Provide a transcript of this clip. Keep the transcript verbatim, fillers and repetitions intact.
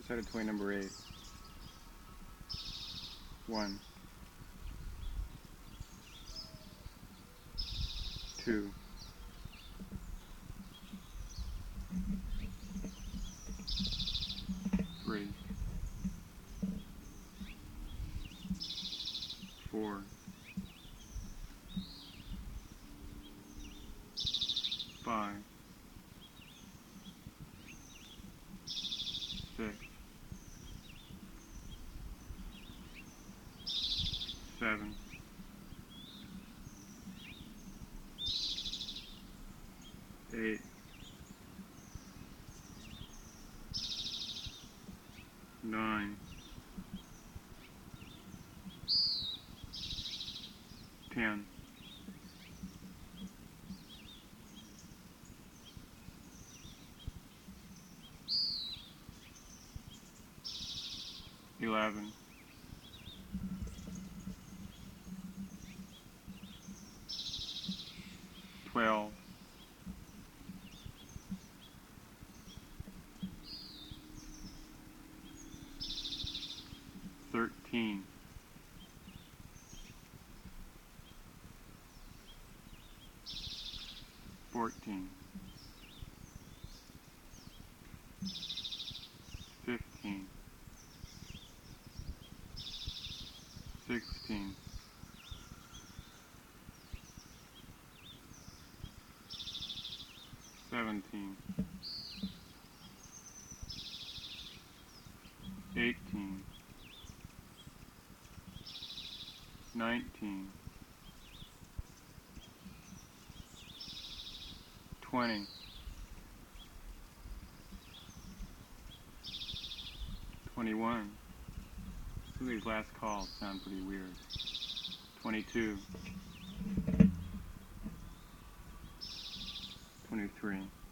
Outside of toy number eight. One. Two. Three. Four. Five. Six. Seven. Eight. Nine. Ten. Eleven. Twelve. Thirteen. Fourteen. Fifteen. Sixteen. Seventeen. Eighteen. Nineteen. Twenty. Twenty-one. Some of these last calls sound pretty weird. Twenty-two. Twenty-three.